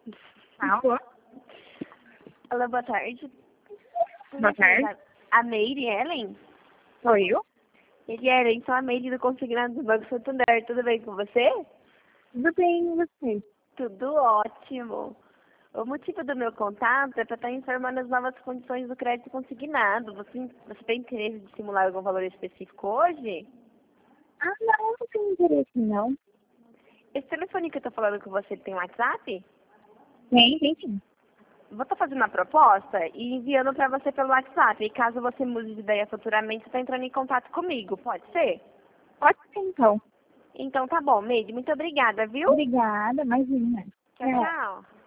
Alô? Olá, boa tarde. Boa tarde. A Meire Ellen? Sou eu? Meire Ellen, sou a Meire do Consignado do Banco Santander. Tudo bem com você? Tudo bem, e você? Tudo ótimo. O motivo do meu contato é para estar informando as novas condições do crédito consignado. Você tem interesse de simular algum valor específico hoje? Ah, não tenho interesse, não. Esse telefone que eu estou falando com você tem WhatsApp? Tem sim. Vou estar fazendo uma proposta e enviando para você pelo WhatsApp. E caso você mude de ideia futuramente, você está entrando em contato comigo. Pode ser? Pode ser, então. Então tá bom, Meire. Muito obrigada, viu? Obrigada, imagina. Tchau, tchau.